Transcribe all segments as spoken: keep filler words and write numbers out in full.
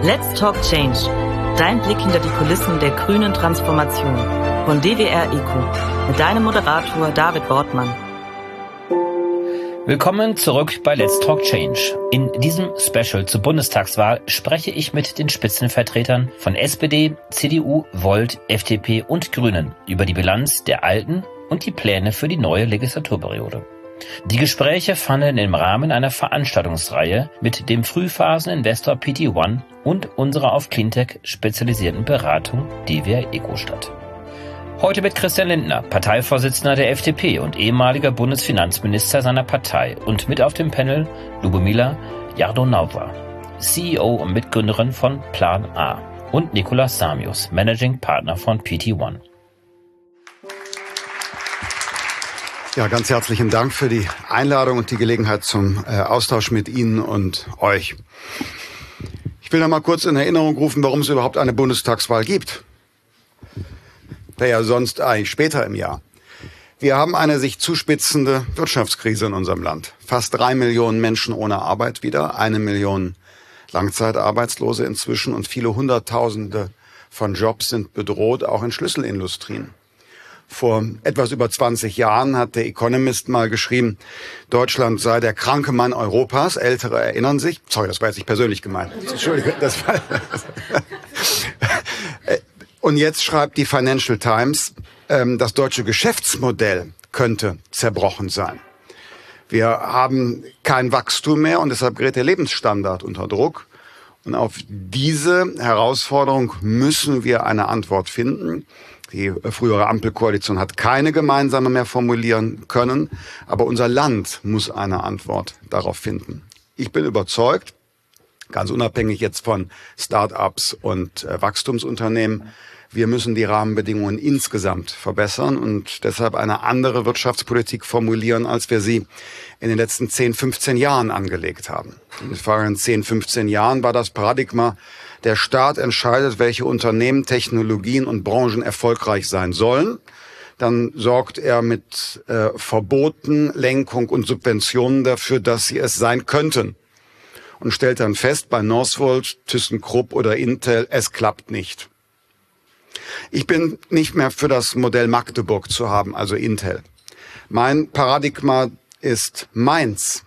Let's Talk Change. Dein Blick hinter die Kulissen der grünen Transformation von D W R ECO mit deinem Moderator David Bortmann. Willkommen zurück bei Let's Talk Change. In diesem Special zur Bundestagswahl spreche ich mit den Spitzenvertretern von S P D, C D U, Volt, F D P und Grünen über die Bilanz der alten und die Pläne für die neue Legislaturperiode. Die Gespräche fanden im Rahmen einer Veranstaltungsreihe mit dem Frühphaseninvestor P T One und unserer auf Cleantech spezialisierten Beratung D W R ECO statt. Heute mit Christian Lindner, Parteivorsitzender der F D P und ehemaliger Bundesfinanzminister seiner Partei, und mit auf dem Panel Lubomila Yardonaova, C E O und Mitgründerin von Plan A, und Nicolas Samios, Managing Partner von P T One. Ja, ganz herzlichen Dank für die Einladung und die Gelegenheit zum äh, Austausch mit Ihnen und euch. Ich will noch mal kurz in Erinnerung rufen, warum es überhaupt eine Bundestagswahl gibt. Wäre ja sonst eigentlich später im Jahr. Wir haben eine sich zuspitzende Wirtschaftskrise in unserem Land. Fast drei Millionen Menschen ohne Arbeit wieder, eine Million Langzeitarbeitslose inzwischen und viele Hunderttausende von Jobs sind bedroht, auch in Schlüsselindustrien. Vor etwas über zwanzig Jahren hat der Economist mal geschrieben, Deutschland sei der kranke Mann Europas. Ältere erinnern sich. Sorry, das war jetzt nicht persönlich gemeint. Entschuldigung. Das war Und jetzt schreibt die Financial Times, das deutsche Geschäftsmodell könnte zerbrochen sein. Wir haben kein Wachstum mehr und deshalb gerät der Lebensstandard unter Druck. Und auf diese Herausforderung müssen wir eine Antwort finden. Die frühere Ampelkoalition hat keine gemeinsame mehr formulieren können, aber unser Land muss eine Antwort darauf finden. Ich bin überzeugt, ganz unabhängig jetzt von Start-ups und äh, Wachstumsunternehmen, wir müssen die Rahmenbedingungen insgesamt verbessern und deshalb eine andere Wirtschaftspolitik formulieren, als wir sie in den letzten zehn, fünfzehn Jahren angelegt haben. In den vergangenen zehn, fünfzehn Jahren war das Paradigma, der Staat entscheidet, welche Unternehmen, Technologien und Branchen erfolgreich sein sollen. Dann sorgt er mit äh, Verboten, Lenkung und Subventionen dafür, dass sie es sein könnten. Und stellt dann fest, bei Northvolt, ThyssenKrupp oder Intel, es klappt nicht. Ich bin nicht mehr für das Modell Magdeburg zu haben, also Intel. Mein Paradigma ist Mainz.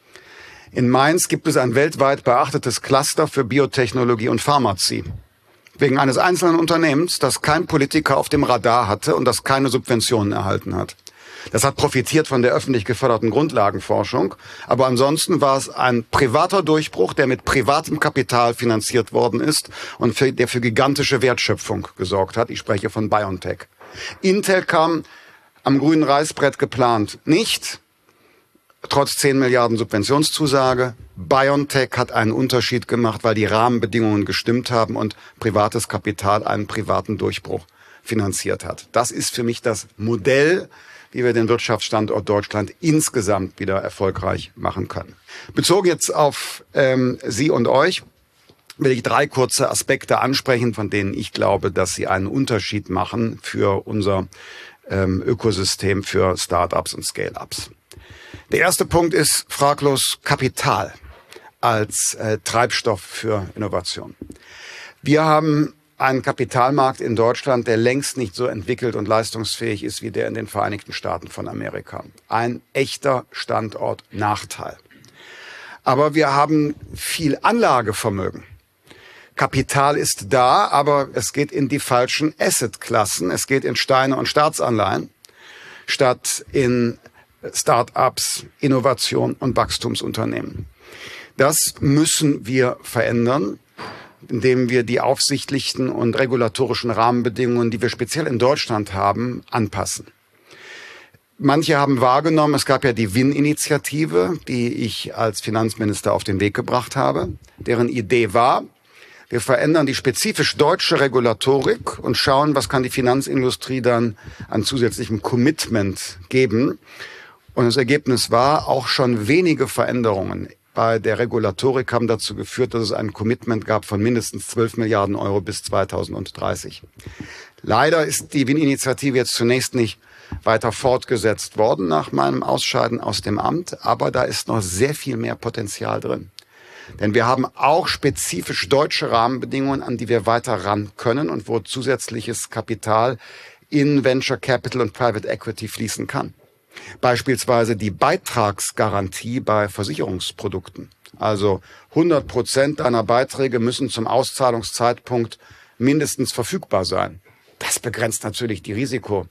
In Mainz gibt es ein weltweit beachtetes Cluster für Biotechnologie und Pharmazie. Wegen eines einzelnen Unternehmens, das kein Politiker auf dem Radar hatte und das keine Subventionen erhalten hat. Das hat profitiert von der öffentlich geförderten Grundlagenforschung, aber ansonsten war es ein privater Durchbruch, der mit privatem Kapital finanziert worden ist und für, der für gigantische Wertschöpfung gesorgt hat. Ich spreche von BioNTech. Intel kam am grünen Reißbrett geplant nicht, trotz zehn Milliarden Subventionszusage. BioNTech hat einen Unterschied gemacht, weil die Rahmenbedingungen gestimmt haben und privates Kapital einen privaten Durchbruch finanziert hat. Das ist für mich das Modell, wie wir den Wirtschaftsstandort Deutschland insgesamt wieder erfolgreich machen können. Bezogen jetzt auf ähm, Sie und euch will ich drei kurze Aspekte ansprechen, von denen ich glaube, dass sie einen Unterschied machen für unser ähm, Ökosystem für Start-ups und Scale-ups. Der erste Punkt ist fraglos Kapital als äh, Treibstoff für Innovation. Wir haben einen Kapitalmarkt in Deutschland, der längst nicht so entwickelt und leistungsfähig ist wie der in den Vereinigten Staaten von Amerika. Ein echter Standortnachteil. Aber wir haben viel Anlagevermögen. Kapital ist da, aber es geht in die falschen Assetklassen. Es geht in Steine und Staatsanleihen statt in Start-ups, Innovation und Wachstumsunternehmen. Das müssen wir verändern, indem wir die aufsichtlichen und regulatorischen Rahmenbedingungen, die wir speziell in Deutschland haben, anpassen. Manche haben wahrgenommen, es gab ja die W I N-Initiative, die ich als Finanzminister auf den Weg gebracht habe, deren Idee war, wir verändern die spezifisch deutsche Regulatorik und schauen, was kann die Finanzindustrie dann an zusätzlichem Commitment geben. Und das Ergebnis war, auch schon wenige Veränderungen bei der Regulatorik haben dazu geführt, dass es ein Commitment gab von mindestens zwölf Milliarden Euro bis zweitausenddreißig. Leider ist die W I N-Initiative jetzt zunächst nicht weiter fortgesetzt worden nach meinem Ausscheiden aus dem Amt, aber da ist noch sehr viel mehr Potenzial drin. Denn wir haben auch spezifisch deutsche Rahmenbedingungen, an die wir weiter ran können und wo zusätzliches Kapital in Venture Capital und Private Equity fließen kann. Beispielsweise die Beitragsgarantie bei Versicherungsprodukten. Also hundert Prozent deiner Beiträge müssen zum Auszahlungszeitpunkt mindestens verfügbar sein. Das begrenzt natürlich die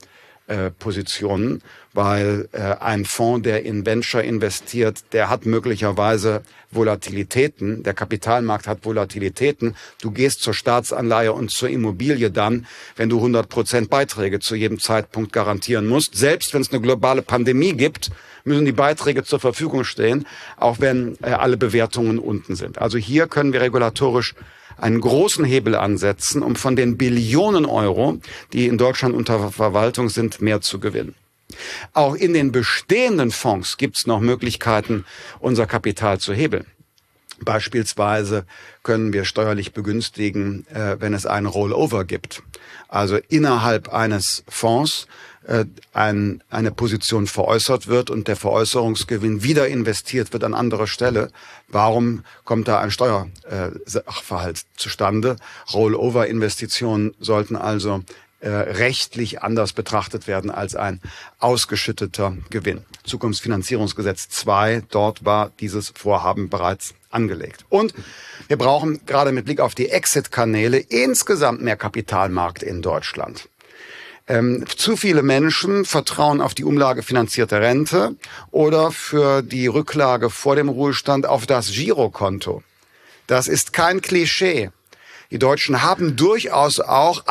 Risikopositionen, weil äh, ein Fonds, der in Venture investiert, der hat möglicherweise Volatilitäten. Der Kapitalmarkt hat Volatilitäten. Du gehst zur Staatsanleihe und zur Immobilie dann, wenn du hundert Prozent Beiträge zu jedem Zeitpunkt garantieren musst. Selbst wenn es eine globale Pandemie gibt, müssen die Beiträge zur Verfügung stehen, auch wenn äh, alle Bewertungen unten sind. Also hier können wir regulatorisch einen großen Hebel ansetzen, um von den Billionen Euro, die in Deutschland unter Verwaltung sind, mehr zu gewinnen. Auch in den bestehenden Fonds gibt es noch Möglichkeiten, unser Kapital zu hebeln. Beispielsweise können wir steuerlich begünstigen, äh, wenn es einen Rollover gibt. Also innerhalb eines Fonds äh, ein, eine Position veräußert wird und der Veräußerungsgewinn wieder investiert wird an anderer Stelle. Warum kommt da ein Steuersachverhalt äh, zustande? Rollover-Investitionen sollten also äh, rechtlich anders betrachtet werden als ein ausgeschütteter Gewinn. Zukunftsfinanzierungsgesetz zwei, dort war dieses Vorhaben bereits angelegt. Und wir brauchen gerade mit Blick auf die Exit-Kanäle insgesamt mehr Kapitalmarkt in Deutschland. Ähm, zu viele Menschen vertrauen auf die umlagefinanzierte Rente oder für die Rücklage vor dem Ruhestand auf das Girokonto. Das ist kein Klischee. Die Deutschen haben durchaus auch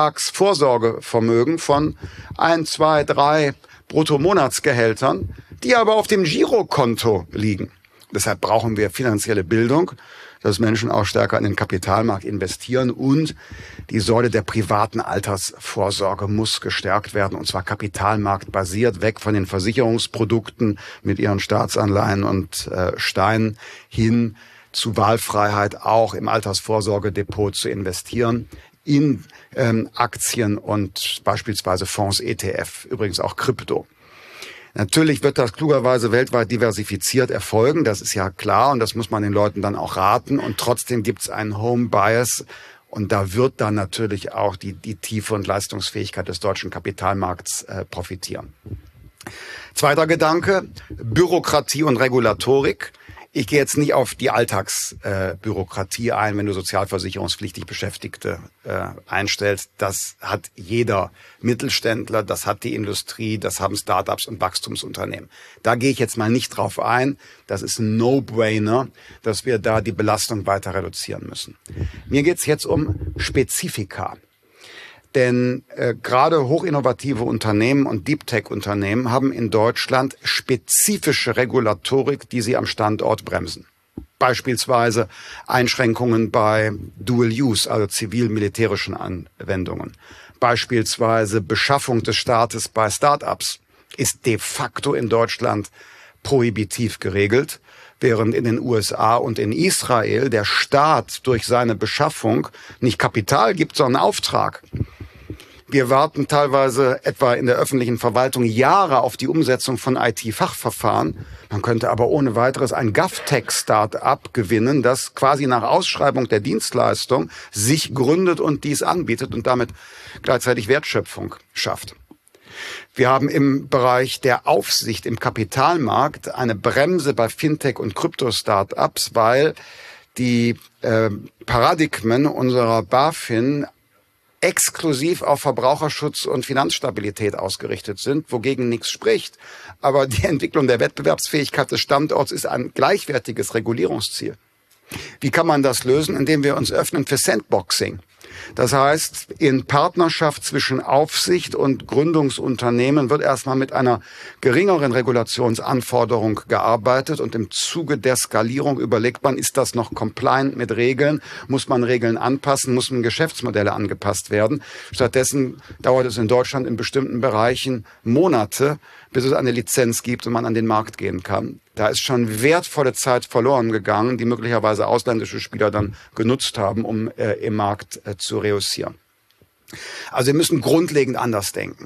Alltagsvorsorgevermögen von ein, zwei, drei Bruttomonatsgehältern, die aber auf dem Girokonto liegen. Deshalb brauchen wir finanzielle Bildung, dass Menschen auch stärker in den Kapitalmarkt investieren, und die Säule der privaten Altersvorsorge muss gestärkt werden, und zwar kapitalmarktbasiert, weg von den Versicherungsprodukten mit ihren Staatsanleihen und äh, Steinen hin zu Wahlfreiheit, auch im Altersvorsorgedepot zu investieren, in ähm, Aktien und beispielsweise Fonds, E T F, übrigens auch Krypto. Natürlich wird das klugerweise weltweit diversifiziert erfolgen, das ist ja klar, und das muss man den Leuten dann auch raten. Und trotzdem gibt es einen Home Bias, und da wird dann natürlich auch die, die Tiefe und Leistungsfähigkeit des deutschen Kapitalmarkts äh, profitieren. Zweiter Gedanke, Bürokratie und Regulatorik. Ich gehe jetzt nicht auf die Alltagsbürokratie äh, ein, wenn du sozialversicherungspflichtig Beschäftigte äh, einstellst. Das hat jeder Mittelständler, das hat die Industrie, das haben Startups und Wachstumsunternehmen. Da gehe ich jetzt mal nicht drauf ein. Das ist ein No-Brainer, dass wir da die Belastung weiter reduzieren müssen. Mir geht's jetzt um Spezifika. Denn äh, gerade hochinnovative Unternehmen und Deep-Tech-Unternehmen haben in Deutschland spezifische Regulatorik, die sie am Standort bremsen. Beispielsweise Einschränkungen bei Dual-Use, also zivil-militärischen Anwendungen. Beispielsweise Beschaffung des Staates bei Start-ups ist de facto in Deutschland prohibitiv geregelt, während in den U S A und in Israel der Staat durch seine Beschaffung nicht Kapital gibt, sondern Auftrag. Wir warten teilweise etwa in der öffentlichen Verwaltung Jahre auf die Umsetzung von I T-Fachverfahren. Man könnte aber ohne weiteres ein GovTech-Start-up gewinnen, das quasi nach Ausschreibung der Dienstleistung sich gründet und dies anbietet und damit gleichzeitig Wertschöpfung schafft. Wir haben im Bereich der Aufsicht im Kapitalmarkt eine Bremse bei Fintech- und Krypto-Start-ups, weil die äh, Paradigmen unserer BaFin exklusiv auf Verbraucherschutz und Finanzstabilität ausgerichtet sind, wogegen nichts spricht. Aber die Entwicklung der Wettbewerbsfähigkeit des Standorts ist ein gleichwertiges Regulierungsziel. Wie kann man das lösen? Indem wir uns öffnen für Sandboxing. Das heißt, in Partnerschaft zwischen Aufsicht und Gründungsunternehmen wird erstmal mit einer geringeren Regulationsanforderung gearbeitet, und im Zuge der Skalierung überlegt man, ist das noch compliant mit Regeln? Muss man Regeln anpassen? Müssen Geschäftsmodelle angepasst werden? Stattdessen dauert es in Deutschland in bestimmten Bereichen Monate, bis es eine Lizenz gibt und man an den Markt gehen kann. Da ist schon wertvolle Zeit verloren gegangen, die möglicherweise ausländische Spieler dann genutzt haben, um äh, im Markt äh, zu reüssieren. Also wir müssen grundlegend anders denken.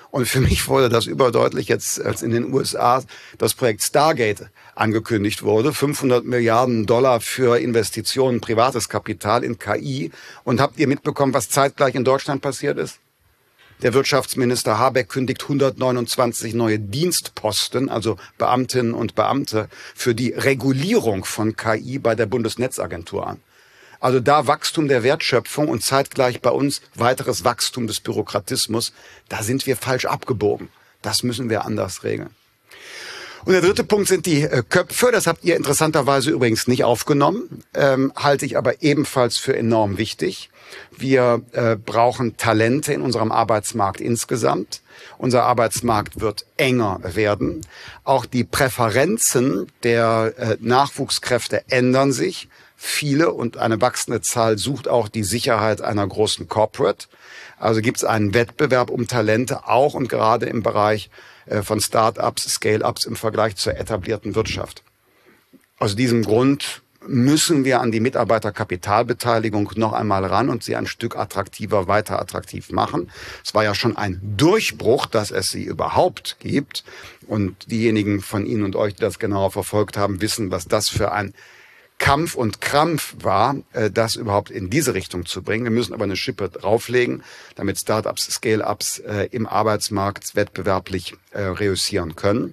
Und für mich wurde das überdeutlich jetzt, als in den U S A das Projekt Stargate angekündigt wurde. fünfhundert Milliarden Dollar für Investitionen, privates Kapital in K I. Und habt ihr mitbekommen, was zeitgleich in Deutschland passiert ist? Der Wirtschaftsminister Habeck kündigt hundertneunundzwanzig neue Dienstposten, also Beamtinnen und Beamte, für die Regulierung von K I bei der Bundesnetzagentur an. Also da Wachstum der Wertschöpfung und zeitgleich bei uns weiteres Wachstum des Bürokratismus, da sind wir falsch abgebogen. Das müssen wir anders regeln. Und der dritte Punkt sind die äh, Köpfe. Das habt ihr interessanterweise übrigens nicht aufgenommen, ähm, halte ich aber ebenfalls für enorm wichtig. Wir äh, brauchen Talente in unserem Arbeitsmarkt insgesamt. Unser Arbeitsmarkt wird enger werden. Auch die Präferenzen der äh, Nachwuchskräfte ändern sich. Viele und eine wachsende Zahl sucht auch die Sicherheit einer großen Corporate. Also gibt es einen Wettbewerb um Talente, auch und gerade im Bereich äh, von Start-ups, Scale-ups im Vergleich zur etablierten Wirtschaft. Aus diesem Grund müssen wir an die Mitarbeiterkapitalbeteiligung noch einmal ran und sie ein Stück attraktiver, weiter attraktiv machen. Es war ja schon ein Durchbruch, dass es sie überhaupt gibt. Und diejenigen von Ihnen und euch, die das genauer verfolgt haben, wissen, was das für ein Kampf und Krampf war, das überhaupt in diese Richtung zu bringen. Wir müssen aber eine Schippe drauflegen, damit Start-ups, Scale-ups im Arbeitsmarkt wettbewerblich reüssieren können.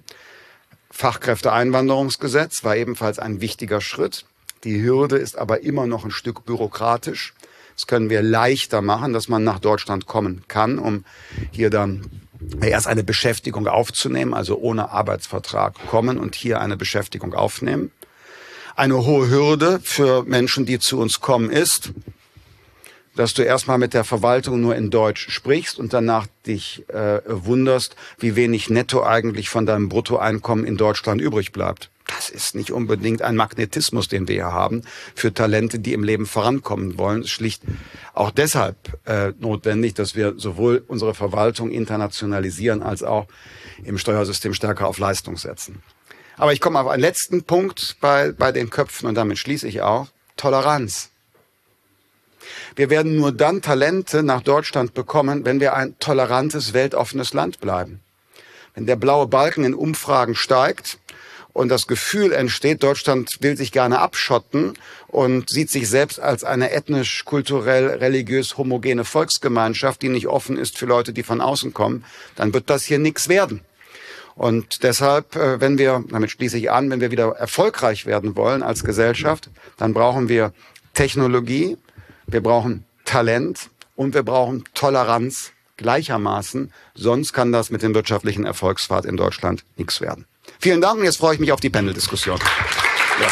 Fachkräfteeinwanderungsgesetz war ebenfalls ein wichtiger Schritt. Die Hürde ist aber immer noch ein Stück bürokratisch. Das können wir leichter machen, dass man nach Deutschland kommen kann, um hier dann erst eine Beschäftigung aufzunehmen, also ohne Arbeitsvertrag kommen und hier eine Beschäftigung aufnehmen. Eine hohe Hürde für Menschen, die zu uns kommen, ist, dass du erstmal mit der Verwaltung nur in Deutsch sprichst und danach dich äh, wunderst, wie wenig netto eigentlich von deinem Bruttoeinkommen in Deutschland übrig bleibt. Das ist nicht unbedingt ein Magnetismus, den wir hier haben, für Talente, die im Leben vorankommen wollen. Es ist schlicht auch deshalb äh, notwendig, dass wir sowohl unsere Verwaltung internationalisieren, als auch im Steuersystem stärker auf Leistung setzen. Aber ich komme auf einen letzten Punkt bei, bei den Köpfen und damit schließe ich auch. Toleranz. Wir werden nur dann Talente nach Deutschland bekommen, wenn wir ein tolerantes, weltoffenes Land bleiben. Wenn der blaue Balken in Umfragen steigt und das Gefühl entsteht, Deutschland will sich gerne abschotten und sieht sich selbst als eine ethnisch, kulturell, religiös homogene Volksgemeinschaft, die nicht offen ist für Leute, die von außen kommen, dann wird das hier nichts werden. Und deshalb, wenn wir, damit schließe ich an, wenn wir wieder erfolgreich werden wollen als Gesellschaft, dann brauchen wir Technologie, wir brauchen Talent und wir brauchen Toleranz gleichermaßen. Sonst kann das mit dem wirtschaftlichen Erfolgspfad in Deutschland nichts werden. Vielen Dank und jetzt freue ich mich auf die Panel-Diskussion. Ja.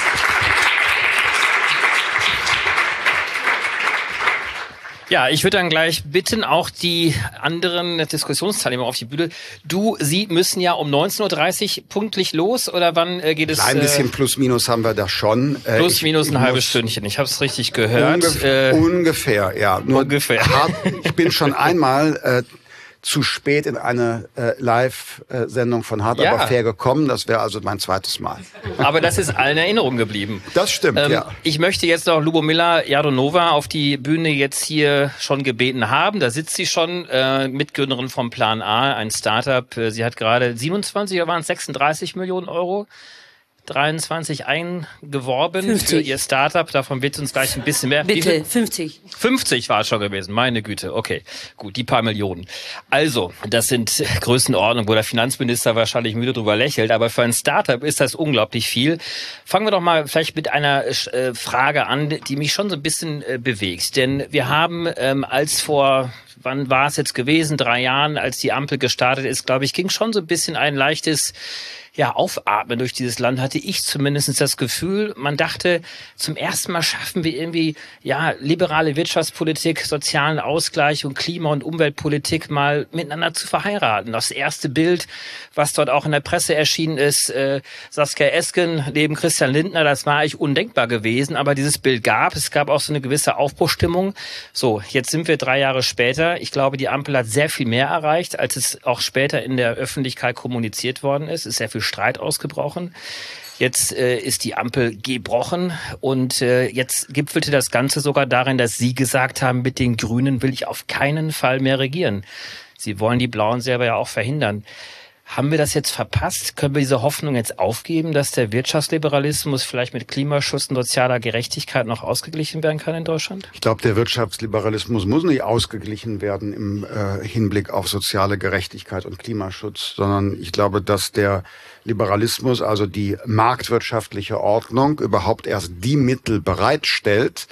Ja, ich würde dann gleich bitten, auch die anderen Diskussionsteilnehmer auf die Bühne. Du, Sie müssen ja um neunzehn Uhr dreißig pünktlich los, oder wann äh, geht es? Ein bisschen plus minus haben wir da schon. Äh, plus minus ich, ein halbes Stündchen, ich habe es richtig gehört. Ungefähr, äh, ungefähr ja. Nur ungefähr. Hart, ich bin schon einmal äh, zu spät in eine äh, Live-Sendung von Hart ja. aber fair gekommen. Das wäre also mein zweites Mal. Aber das ist allen in Erinnerung geblieben. Das stimmt, ähm, ja. Ich möchte jetzt noch Lubomila Jardonova auf die Bühne jetzt hier schon gebeten haben. Da sitzt sie schon, äh, Mitgründerin vom Plan A, ein Startup. Sie hat gerade siebenundzwanzig oder waren es sechsunddreißig Millionen Euro? dreiundzwanzig eingeworben fünfzig für ihr Startup. Davon wird uns gleich ein bisschen mehr. Bitte, fünfzig. fünfzig war es schon gewesen. Meine Güte. Okay, gut, die paar Millionen. Also, das sind Größenordnungen, wo der Finanzminister wahrscheinlich müde drüber lächelt. Aber für ein Startup ist das unglaublich viel. Fangen wir doch mal vielleicht mit einer äh, Frage an, die mich schon so ein bisschen äh, bewegt. Denn wir haben ähm, als vor... Wann war es jetzt gewesen? Drei Jahren, als die Ampel gestartet ist, glaube ich, ging schon so ein bisschen ein leichtes ja, Aufatmen durch dieses Land, hatte ich zumindest das Gefühl. Man dachte, zum ersten Mal schaffen wir irgendwie ja liberale Wirtschaftspolitik, sozialen Ausgleich und Klima- und Umweltpolitik mal miteinander zu verheiraten. Das erste Bild, was dort auch in der Presse erschienen ist, äh, Saskia Esken neben Christian Lindner, das war eigentlich undenkbar gewesen, aber dieses Bild gab. Es gab auch so eine gewisse Aufbruchstimmung. So, jetzt sind wir drei Jahre später. Ich glaube, die Ampel hat sehr viel mehr erreicht, als es auch später in der Öffentlichkeit kommuniziert worden ist. Es ist sehr viel Streit ausgebrochen. Jetzt äh, ist die Ampel gebrochen und äh, jetzt gipfelte das Ganze sogar darin, dass Sie gesagt haben, mit den Grünen will ich auf keinen Fall mehr regieren. Sie wollen die Blauen selber ja auch verhindern. Haben wir das jetzt verpasst? Können wir diese Hoffnung jetzt aufgeben, dass der Wirtschaftsliberalismus vielleicht mit Klimaschutz und sozialer Gerechtigkeit noch ausgeglichen werden kann in Deutschland? Ich glaube, der Wirtschaftsliberalismus muss nicht ausgeglichen werden im äh, Hinblick auf soziale Gerechtigkeit und Klimaschutz, sondern ich glaube, dass der Liberalismus, also die marktwirtschaftliche Ordnung, überhaupt erst die Mittel bereitstellt,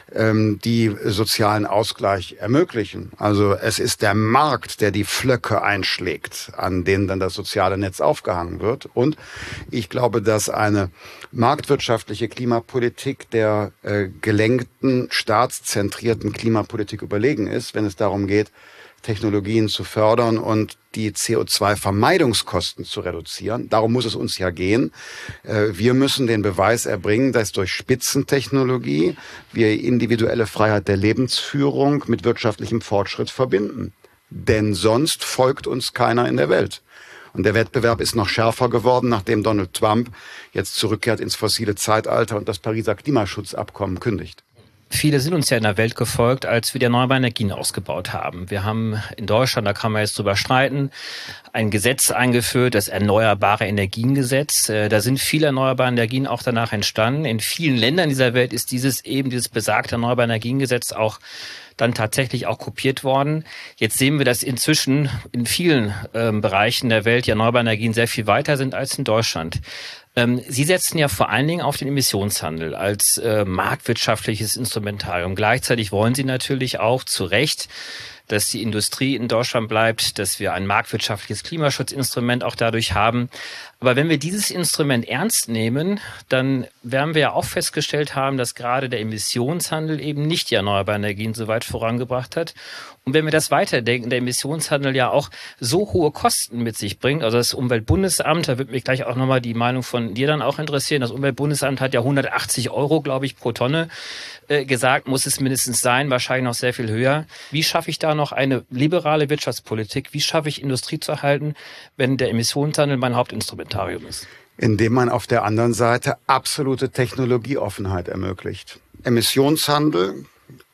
die sozialen Ausgleich ermöglichen. Also es ist der Markt, der die Pflöcke einschlägt, an denen dann das soziale Netz aufgehangen wird. Und ich glaube, dass eine marktwirtschaftliche Klimapolitik der äh, gelenkten, staatszentrierten Klimapolitik überlegen ist, wenn es darum geht, Technologien zu fördern und die C O zwei Vermeidungskosten zu reduzieren. Darum muss es uns ja gehen. Wir müssen den Beweis erbringen, dass durch Spitzentechnologie wir individuelle Freiheit der Lebensführung mit wirtschaftlichem Fortschritt verbinden. Denn sonst folgt uns keiner in der Welt. Und der Wettbewerb ist noch schärfer geworden, nachdem Donald Trump jetzt zurückkehrt ins fossile Zeitalter und das Pariser Klimaschutzabkommen kündigt. Viele sind uns ja in der Welt gefolgt, als wir die erneuerbaren Energien ausgebaut haben. Wir haben in Deutschland, da kann man jetzt drüber streiten, ein Gesetz eingeführt, das Erneuerbare Energiengesetz. Da sind viele erneuerbare Energien auch danach entstanden. In vielen Ländern dieser Welt ist dieses eben dieses besagte Erneuerbare Energiengesetz auch dann tatsächlich auch kopiert worden. Jetzt sehen wir, dass inzwischen in vielen ähm, Bereichen der Welt die erneuerbaren Energien sehr viel weiter sind als in Deutschland. Ähm, Sie setzen ja vor allen Dingen auf den Emissionshandel als äh, marktwirtschaftliches Instrumentarium. Gleichzeitig wollen Sie natürlich auch zu Recht, dass die Industrie in Deutschland bleibt, dass wir ein marktwirtschaftliches Klimaschutzinstrument auch dadurch haben. Aber wenn wir dieses Instrument ernst nehmen, dann werden wir ja auch festgestellt haben, dass gerade der Emissionshandel eben nicht die erneuerbaren Energien so weit vorangebracht hat. Und wenn wir das weiterdenken, der Emissionshandel ja auch so hohe Kosten mit sich bringt, also das Umweltbundesamt, da würde mich gleich auch nochmal die Meinung von dir dann auch interessieren, das Umweltbundesamt hat ja hundertachtzig Euro, glaube ich, pro Tonne äh, gesagt, muss es mindestens sein, wahrscheinlich noch sehr viel höher. Wie schaffe ich da noch eine liberale Wirtschaftspolitik? Wie schaffe ich Industrie zu halten, wenn der Emissionshandel mein Hauptinstrumentarium ist? Indem man auf der anderen Seite absolute Technologieoffenheit ermöglicht. Emissionshandel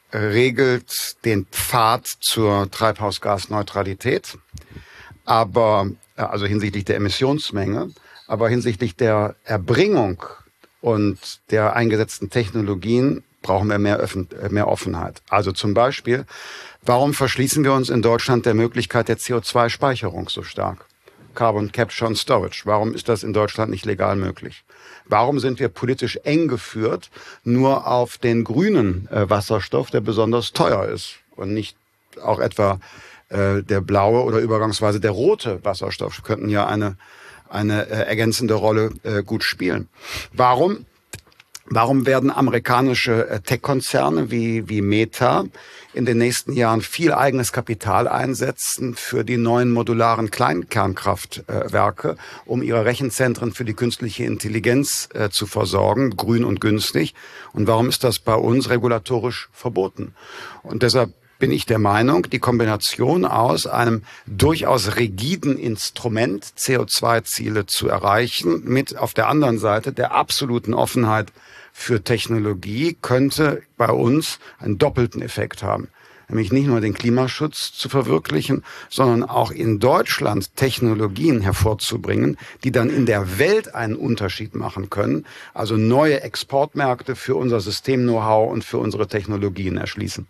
regelt den Pfad zur Treibhausgasneutralität, aber also hinsichtlich der Emissionsmenge, aber hinsichtlich der Erbringung und der eingesetzten Technologien brauchen wir mehr, Öffn- mehr Offenheit. Also zum Beispiel, warum verschließen wir uns in Deutschland der Möglichkeit der C O zwei Speicherung so stark? Carbon Capture and Storage. Warum ist das in Deutschland nicht legal möglich? Warum sind wir politisch eng geführt nur auf den grünen äh, Wasserstoff, der besonders teuer ist und nicht auch etwa äh, der blaue oder übergangsweise der rote Wasserstoff könnten ja eine eine äh, ergänzende Rolle äh, gut spielen. Warum Warum werden amerikanische äh, Tech-Konzerne wie wie Meta in den nächsten Jahren viel eigenes Kapital einsetzen für die neuen modularen Kleinkernkraftwerke, um ihre Rechenzentren für die künstliche Intelligenz äh, zu versorgen, grün und günstig? Und warum ist das bei uns regulatorisch verboten? Und deshalb bin ich der Meinung, die Kombination aus einem durchaus rigiden Instrument, C O zwei Ziele zu erreichen, mit auf der anderen Seite der absoluten Offenheit für Technologie, könnte bei uns einen doppelten Effekt haben. Nämlich nicht nur den Klimaschutz zu verwirklichen, sondern auch in Deutschland Technologien hervorzubringen, die dann in der Welt einen Unterschied machen können, also neue Exportmärkte für unser System-Know-how und für unsere Technologien erschließen.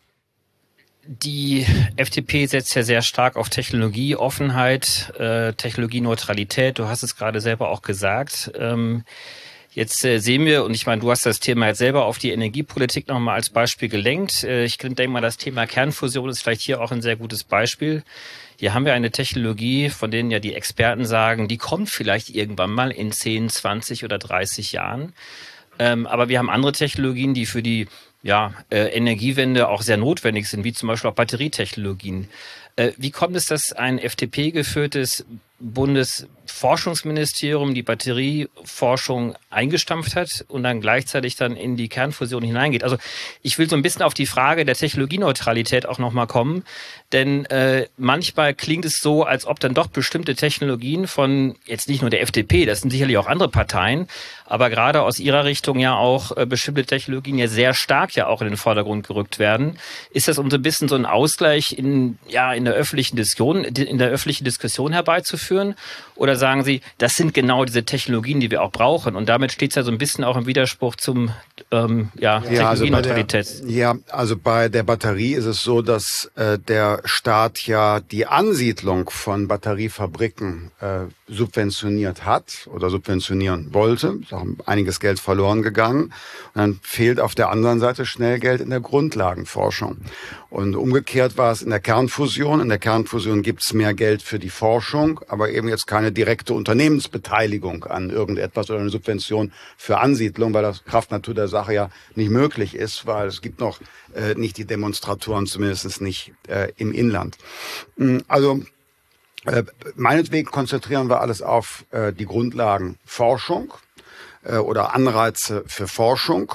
Die F D P setzt ja sehr stark auf Technologieoffenheit, äh, Technologieneutralität. Du hast es gerade selber auch gesagt. Ähm, jetzt äh, sehen wir, und ich meine, du hast das Thema jetzt selber auf die Energiepolitik nochmal als Beispiel gelenkt. Äh, ich denke mal, das Thema Kernfusion ist vielleicht hier auch ein sehr gutes Beispiel. Hier haben wir eine Technologie, von denen ja die Experten sagen, die kommt vielleicht irgendwann mal in zehn, zwanzig oder dreißig Jahren. Ähm, aber wir haben andere Technologien, die für die ja, äh, Energiewende auch sehr notwendig sind, wie zum Beispiel auch Batterietechnologien. Äh, wie kommt es, dass ein F D P-geführtes Bundesforschungsministerium die Batterieforschung eingestampft hat und dann gleichzeitig dann in die Kernfusion hineingeht? Also ich will so ein bisschen auf die Frage der Technologieneutralität auch nochmal kommen, denn äh, manchmal klingt es so, als ob dann doch bestimmte Technologien von jetzt nicht nur der F D P, das sind sicherlich auch andere Parteien, aber gerade aus ihrer Richtung ja auch äh, bestimmte Technologien ja sehr stark ja auch in den Vordergrund gerückt werden. Ist das um so ein bisschen so ein Ausgleich in ja in der öffentlichen Diskussion, in der öffentlichen Diskussion herbeizuführen? Oder sagen Sie, das sind genau diese Technologien, die wir auch brauchen? Und damit steht es ja so ein bisschen auch im Widerspruch zum ähm, ja, Technologieneutralität. Ja, also bei der Batterie ist es so, dass äh, der Staat ja die Ansiedlung von Batteriefabriken äh, subventioniert hat oder subventionieren wollte. Ist auch einiges Geld verloren gegangen. Und dann fehlt auf der anderen Seite schnell Geld in der Grundlagenforschung. Und umgekehrt war es in der Kernfusion. In der Kernfusion gibt es mehr Geld für die Forschung, aber eben jetzt keine direkte Unternehmensbeteiligung an irgendetwas oder eine Subvention für Ansiedlung, weil das Kraft Natur der Sache ja nicht möglich ist, weil es gibt noch äh, nicht die Demonstratoren, zumindest nicht äh, im Inland. Also äh, meinetwegen konzentrieren wir alles auf äh, die Grundlagenforschung äh, oder Anreize für Forschung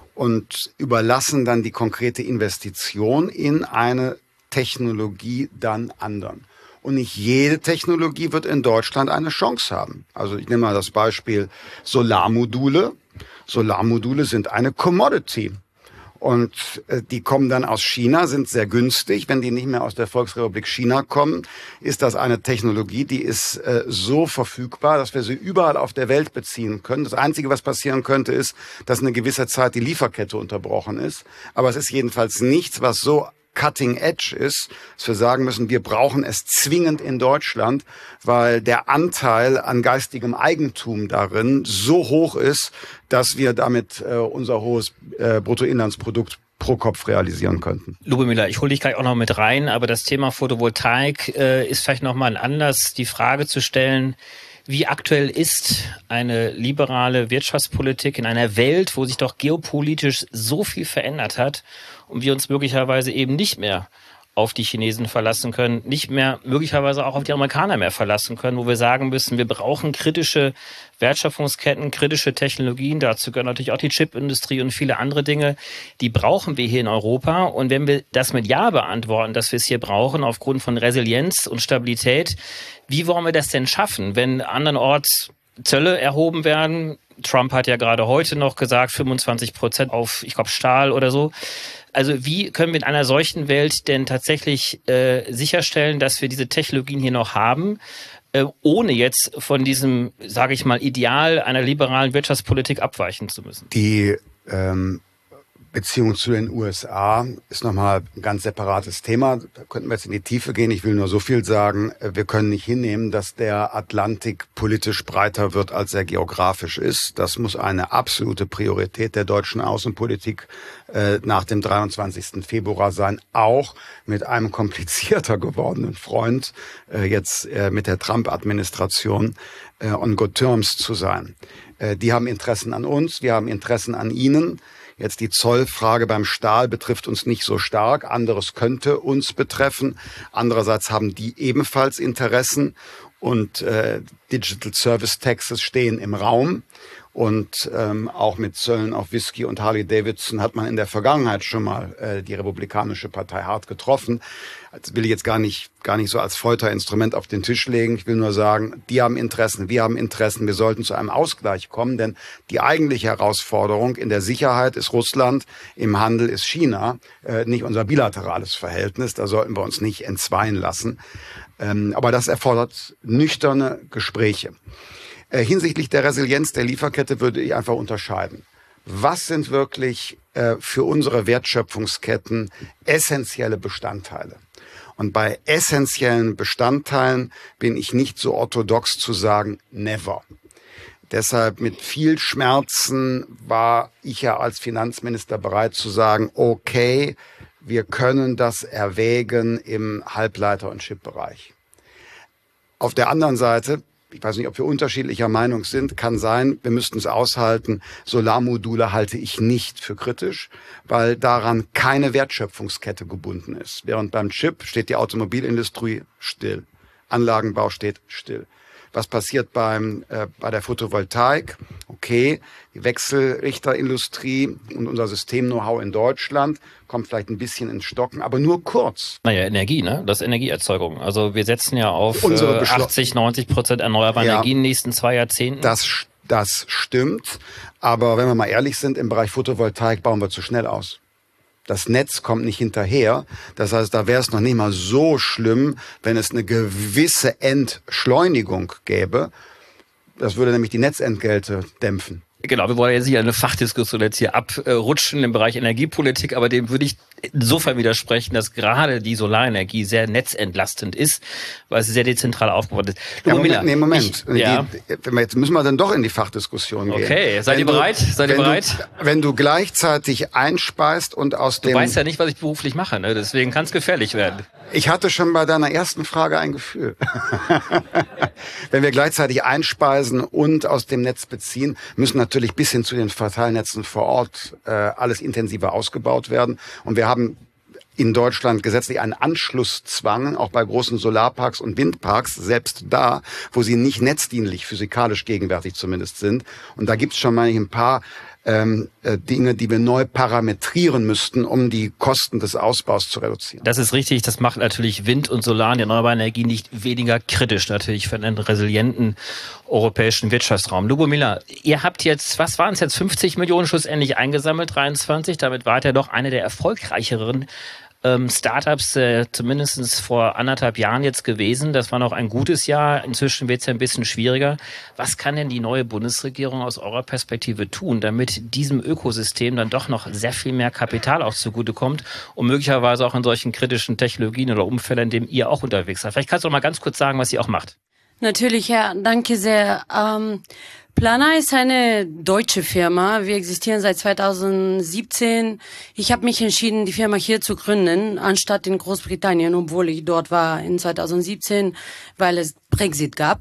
und überlassen dann die konkrete Investition in eine Technologie dann anderen. Und nicht jede Technologie wird in Deutschland eine Chance haben. Also ich nehme mal das Beispiel Solarmodule. Solarmodule sind eine Commodity. Und äh, die kommen dann aus China, sind sehr günstig. Wenn die nicht mehr aus der Volksrepublik China kommen, ist das eine Technologie, die ist äh, so verfügbar, dass wir sie überall auf der Welt beziehen können. Das Einzige, was passieren könnte, ist, dass eine gewisse Zeit die Lieferkette unterbrochen ist. Aber es ist jedenfalls nichts, was so cutting edge ist, dass wir sagen müssen, wir brauchen es zwingend in Deutschland, weil der Anteil an geistigem Eigentum darin so hoch ist, dass wir damit äh, unser hohes äh, Bruttoinlandsprodukt pro Kopf realisieren könnten. Lubomila, ich hole dich gleich auch noch mit rein, aber das Thema Photovoltaik äh, ist vielleicht nochmal ein Anlass, die Frage zu stellen, wie aktuell ist eine liberale Wirtschaftspolitik in einer Welt, wo sich doch geopolitisch so viel verändert hat und wir uns möglicherweise eben nicht mehr auf die Chinesen verlassen können, nicht mehr möglicherweise auch auf die Amerikaner mehr verlassen können, wo wir sagen müssen, wir brauchen kritische Wertschöpfungsketten, kritische Technologien, dazu gehören natürlich auch die Chipindustrie und viele andere Dinge, die brauchen wir hier in Europa. Und wenn wir das mit Ja beantworten, dass wir es hier brauchen, aufgrund von Resilienz und Stabilität, wie wollen wir das denn schaffen, wenn andernorts Zölle erhoben werden? Trump hat ja gerade heute noch gesagt, fünfundzwanzig Prozent auf, ich glaube, Stahl oder so. Also wie können wir in einer solchen Welt denn tatsächlich äh, sicherstellen, dass wir diese Technologien hier noch haben, äh, ohne jetzt von diesem, sage ich mal, Ideal einer liberalen Wirtschaftspolitik abweichen zu müssen? Die ähm, Beziehung zu den U S A ist nochmal ein ganz separates Thema. Da könnten wir jetzt in die Tiefe gehen. Ich will nur so viel sagen. Wir können nicht hinnehmen, dass der Atlantik politisch breiter wird, als er geografisch ist. Das muss eine absolute Priorität der deutschen Außenpolitik äh, nach dem dreiundzwanzigsten Februar sein. Auch mit einem komplizierter gewordenen Freund, äh, jetzt äh, mit der Trump-Administration, äh, on good terms zu sein. Äh, die haben Interessen an uns, wir haben Interessen an ihnen. Jetzt die Zollfrage beim Stahl betrifft uns nicht so stark. Anderes könnte uns betreffen. Andererseits haben die ebenfalls Interessen. Und äh, Digital Service Taxes stehen im Raum. Und ähm, auch mit Zöllen auf Whisky und Harley Davidson hat man in der Vergangenheit schon mal äh, die Republikanische Partei hart getroffen. Das will ich jetzt gar nicht gar nicht so als Folterinstrument auf den Tisch legen. Ich will nur sagen, die haben Interessen, wir haben Interessen. Wir sollten zu einem Ausgleich kommen, denn die eigentliche Herausforderung in der Sicherheit ist Russland, im Handel ist China, äh, nicht unser bilaterales Verhältnis. Da sollten wir uns nicht entzweien lassen. Ähm, aber das erfordert nüchterne Gespräche. Äh, hinsichtlich der Resilienz der Lieferkette würde ich einfach unterscheiden. Was sind wirklich äh, für unsere Wertschöpfungsketten essentielle Bestandteile? Und bei essentiellen Bestandteilen bin ich nicht so orthodox zu sagen, never. Deshalb mit viel Schmerzen war ich ja als Finanzminister bereit zu sagen, okay, wir können das erwägen im Halbleiter- und Chipbereich. Auf der anderen Seite, ich weiß nicht, ob wir unterschiedlicher Meinung sind, kann sein, wir müssten es aushalten. Solarmodule halte ich nicht für kritisch, weil daran keine Wertschöpfungskette gebunden ist. Während beim Chip steht die Automobilindustrie still. Anlagenbau steht still. Was passiert beim äh, bei der Photovoltaik? Okay, die Wechselrichterindustrie und unser System-Know-how in Deutschland kommt vielleicht ein bisschen ins Stocken, aber nur kurz. Naja, Energie, ne? Das ist Energieerzeugung. Also wir setzen ja auf äh, achtzig, neunzig Prozent erneuerbare ja, Energien in den nächsten zwei Jahrzehnten. Das, das stimmt, aber wenn wir mal ehrlich sind, im Bereich Photovoltaik bauen wir zu schnell aus. Das Netz kommt nicht hinterher. Das heißt, da wäre es noch nicht mal so schlimm, wenn es eine gewisse Entschleunigung gäbe. Das würde nämlich die Netzentgelte dämpfen. Genau, wir wollen jetzt nicht eine Fachdiskussion jetzt hier abrutschen im Bereich Energiepolitik, aber dem würde ich insofern widersprechen, dass gerade die Solarenergie sehr netzentlastend ist, weil sie sehr dezentral aufgebaut ist. Ja, Moment, nee, Moment. Ich, ja. Die, jetzt müssen wir dann doch in die Fachdiskussion gehen. Okay, seid wenn ihr bereit? Du, seid ihr bereit? Du, wenn du gleichzeitig einspeist und aus dem... Du weißt ja nicht, was ich beruflich mache, ne? Deswegen kann es gefährlich werden. Ich hatte schon bei deiner ersten Frage ein Gefühl. Wenn wir gleichzeitig einspeisen und aus dem Netz beziehen, müssen natürlich bis hin zu den Verteilnetzen vor Ort äh, alles intensiver ausgebaut werden. Und wir haben in Deutschland gesetzlich einen Anschlusszwang, auch bei großen Solarparks und Windparks, selbst da, wo sie nicht netzdienlich, physikalisch gegenwärtig zumindest sind. Und da gibt es schon mal ein paar ähm, äh, Dinge, die wir neu parametrieren müssten, um die Kosten des Ausbaus zu reduzieren. Das ist richtig. Das macht natürlich Wind und Solar und die erneuerbare Energie nicht weniger kritisch natürlich für einen resilienten europäischen Wirtschaftsraum. Lubomila, ihr habt jetzt, was waren es jetzt, fünfzig Millionen schlussendlich eingesammelt, dreiundzwanzig. Damit wart ihr doch eine der erfolgreicheren ähm, Startups, äh, zumindest vor anderthalb Jahren jetzt gewesen. Das war noch ein gutes Jahr. Inzwischen wird es ja ein bisschen schwieriger. Was kann denn die neue Bundesregierung aus eurer Perspektive tun, damit diesem Ökosystem dann doch noch sehr viel mehr Kapital auch zugutekommt und möglicherweise auch in solchen kritischen Technologien oder Umfeldern, in denen ihr auch unterwegs seid? Vielleicht kannst du noch mal ganz kurz sagen, was ihr auch macht. Natürlich, ja, danke sehr. Ähm, Plana ist eine deutsche Firma. Wir existieren seit zweitausendsiebzehn. Ich habe mich entschieden, die Firma hier zu gründen, anstatt in Großbritannien, obwohl ich dort war in zweitausendsiebzehn, weil es Brexit gab.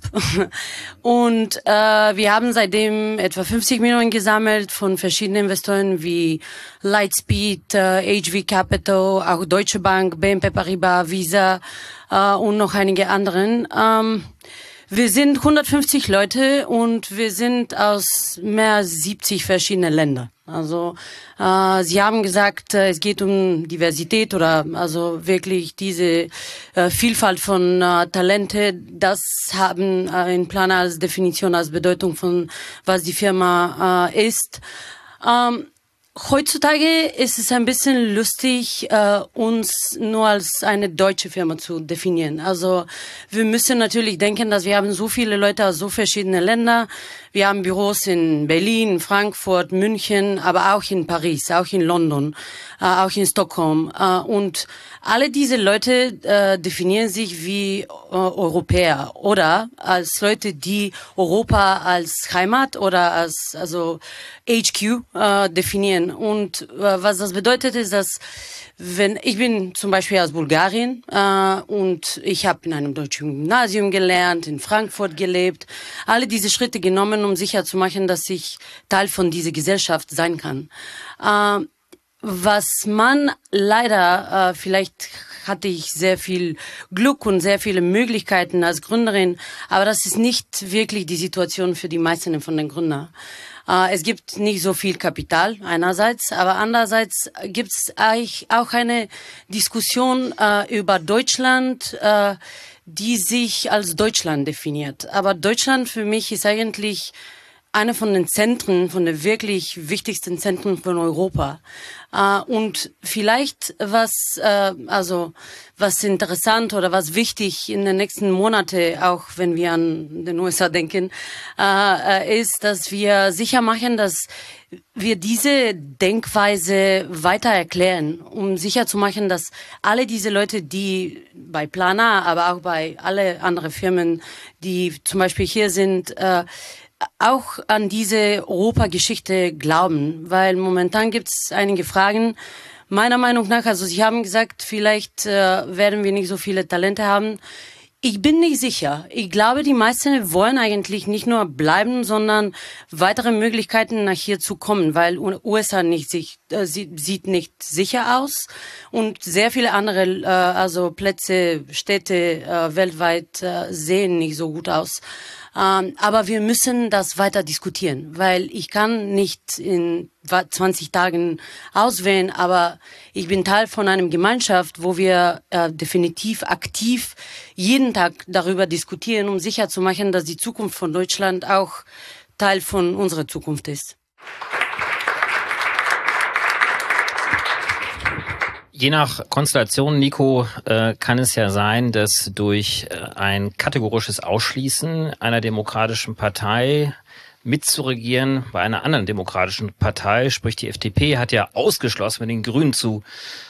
Und äh, wir haben seitdem etwa fünfzig Millionen gesammelt von verschiedenen Investoren wie Lightspeed, äh, H V Capital, auch Deutsche Bank, B N P Paribas, Visa äh, und noch einige anderen. Ähm, Wir sind hundertfünfzig Leute und wir sind aus mehr als siebzig verschiedenen Ländern. Also äh, Sie haben gesagt, äh, es geht um Diversität oder also wirklich diese äh, Vielfalt von äh, Talente. Das haben äh, in Plana als Definition, als Bedeutung von was die Firma äh, ist. Ähm, Heutzutage ist es ein bisschen lustig, äh, uns nur als eine deutsche Firma zu definieren. Also wir müssen natürlich denken, dass wir haben so viele Leute aus so verschiedenen Ländern. Wir haben Büros in Berlin, Frankfurt, München, aber auch in Paris, auch in London, äh, auch in Stockholm. Äh, und alle diese Leute äh, definieren sich wie äh, Europäer oder als Leute, die Europa als Heimat oder als also H Q äh, definieren. Und äh, was das bedeutet, ist, dass wenn ich bin zum Beispiel aus Bulgarien äh, und ich habe in einem deutschen Gymnasium gelernt, in Frankfurt gelebt, alle diese Schritte genommen, um sicherzumachen, dass ich Teil von dieser Gesellschaft sein kann. Äh, was man leider, äh, vielleicht hatte ich sehr viel Glück und sehr viele Möglichkeiten als Gründerin, aber das ist nicht wirklich die Situation für die meisten von den Gründern. Äh, es gibt nicht so viel Kapital einerseits, aber andererseits gibt es auch eine Diskussion äh, über Deutschland, äh, die sich als Deutschland definiert. Aber Deutschland für mich ist eigentlich eine von den Zentren, von den wirklich wichtigsten Zentren von Europa. Uh, und vielleicht was, uh, also was interessant oder was wichtig in den nächsten Monaten, auch wenn wir an den U S A denken, uh, ist, dass wir sicher machen, dass wir diese Denkweise weiter erklären, um sicher zu machen, dass alle diese Leute, die bei Plana, aber auch bei alle anderen Firmen, die zum Beispiel hier sind, uh, auch an diese Europageschichte glauben, weil momentan gibt es einige Fragen. Meiner Meinung nach, also Sie haben gesagt, vielleicht äh, werden wir nicht so viele Talente haben. Ich bin nicht sicher. Ich glaube, die meisten wollen eigentlich nicht nur bleiben, sondern weitere Möglichkeiten nach hier zu kommen, weil U S A nicht sich, äh, sieht nicht sicher aus und sehr viele andere äh, also Plätze, Städte äh, weltweit äh, sehen nicht so gut aus. Ähm, aber wir müssen das weiter diskutieren, weil ich kann nicht in zwanzig Tagen auswählen, aber ich bin Teil von einer Gemeinschaft, wo wir äh, definitiv aktiv jeden Tag darüber diskutieren, um sicherzumachen, dass die Zukunft von Deutschland auch Teil von unserer Zukunft ist. Je nach Konstellation, Nico, äh, kann es ja sein, dass durch äh, ein kategorisches Ausschließen einer demokratischen Partei mitzuregieren bei einer anderen demokratischen Partei, sprich die F D P hat ja ausgeschlossen, mit den Grünen zu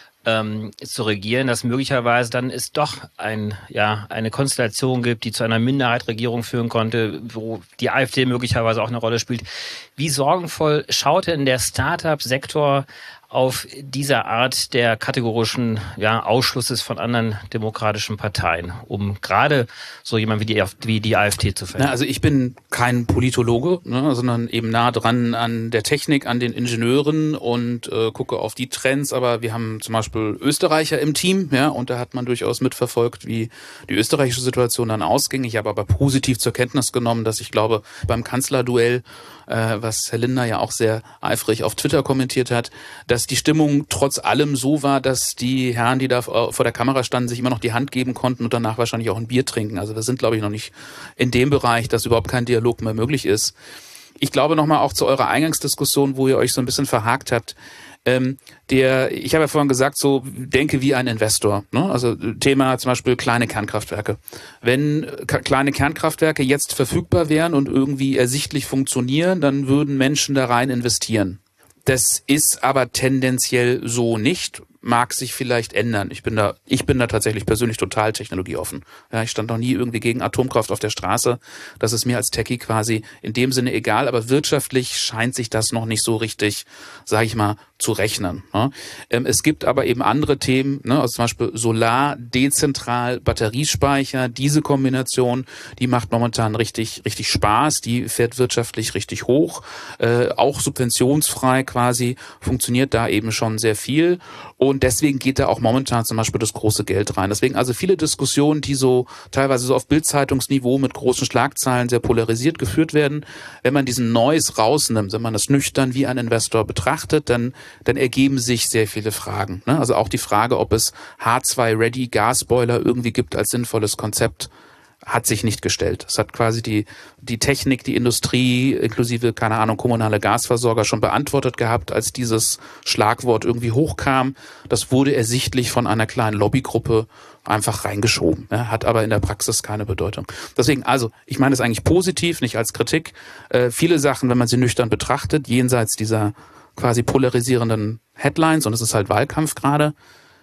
ähm, zu regieren, dass möglicherweise dann es doch ein ja eine Konstellation gibt, die zu einer Minderheitsregierung führen konnte, wo die AfD möglicherweise auch eine Rolle spielt. Wie sorgenvoll schaut denn der Start-up-Sektor auf dieser Art der kategorischen ja, Ausschlusses von anderen demokratischen Parteien, um gerade so jemand wie die, wie die AfD zu verhindern? Na, also ich bin kein Politologe, ne, sondern eben nah dran an der Technik, an den Ingenieuren und äh, gucke auf die Trends. Aber wir haben zum Beispiel Österreicher im Team, ja, und da hat man durchaus mitverfolgt, wie die österreichische Situation dann ausging. Ich habe aber positiv zur Kenntnis genommen, dass ich glaube, beim Kanzlerduell, äh, was Herr Lindner ja auch sehr eifrig auf Twitter kommentiert hat, dass die Stimmung trotz allem so war, dass die Herren, die da vor der Kamera standen, sich immer noch die Hand geben konnten und danach wahrscheinlich auch ein Bier trinken. Also wir sind, glaube ich, noch nicht in dem Bereich, dass überhaupt kein Dialog mehr möglich ist. Ich glaube nochmal auch zu eurer Eingangsdiskussion, wo ihr euch so ein bisschen verhakt habt. Ähm, der, ich habe ja vorhin gesagt, so denke wie ein Investor. Ne? Also Thema zum Beispiel kleine Kernkraftwerke. Wenn k- kleine Kernkraftwerke jetzt verfügbar wären und irgendwie ersichtlich funktionieren, dann würden Menschen da rein investieren. Das ist aber tendenziell so nicht, mag sich vielleicht ändern. Ich bin da, ich bin da tatsächlich persönlich total technologieoffen. Ja, ich stand noch nie irgendwie gegen Atomkraft auf der Straße. Das ist mir als Techie quasi in dem Sinne egal, aber wirtschaftlich scheint sich das noch nicht so richtig, sage ich mal, zu rechnen. Ne? Ähm, es gibt aber eben andere Themen, ne? Also zum Beispiel Solar, dezentral, Batteriespeicher, diese Kombination, die macht momentan richtig, richtig Spaß, die fährt wirtschaftlich richtig hoch, äh, auch subventionsfrei quasi, funktioniert da eben schon sehr viel. Und deswegen geht da auch momentan zum Beispiel das große Geld rein. Deswegen also viele Diskussionen, die so teilweise so auf Bild-Zeitungsniveau mit großen Schlagzeilen sehr polarisiert geführt werden. Wenn man diesen Noise rausnimmt, wenn man das nüchtern wie ein Investor betrachtet, dann, dann ergeben sich sehr viele Fragen. Ne? Also auch die Frage, ob es H zwei Ready Gasboiler irgendwie gibt als sinnvolles Konzept, hat sich nicht gestellt. Es hat quasi die, die Technik, die Industrie, inklusive, keine Ahnung, kommunale Gasversorger schon beantwortet gehabt, als dieses Schlagwort irgendwie hochkam. Das wurde ersichtlich von einer kleinen Lobbygruppe einfach reingeschoben, ja, hat aber in der Praxis keine Bedeutung. Deswegen, also, ich meine es eigentlich positiv, nicht als Kritik. Äh, viele Sachen, wenn man sie nüchtern betrachtet, jenseits dieser quasi polarisierenden Headlines, und es ist halt Wahlkampf gerade,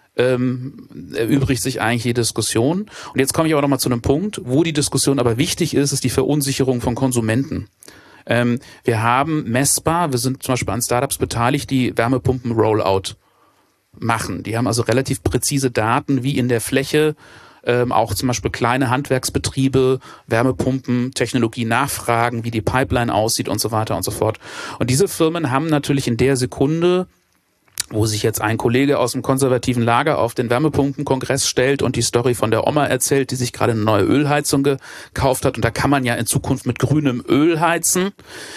Ähm, erübrigt sich eigentlich die Diskussion. Und jetzt komme ich aber nochmal zu einem Punkt, wo die Diskussion aber wichtig ist, ist die Verunsicherung von Konsumenten. Ähm, wir haben messbar, wir sind zum Beispiel an Startups beteiligt, die Wärmepumpen-Rollout machen. Die haben also relativ präzise Daten, wie in der Fläche ähm, auch zum Beispiel kleine Handwerksbetriebe Wärmepumpen-Technologie nachfragen, wie die Pipeline aussieht und so weiter und so fort. Und diese Firmen haben natürlich in der Sekunde, wo sich jetzt ein Kollege aus dem konservativen Lager auf den Wärmepumpenkongress stellt und die Story von der Oma erzählt, die sich gerade eine neue Ölheizung gekauft hat. Und da kann man ja in Zukunft mit grünem Öl heizen.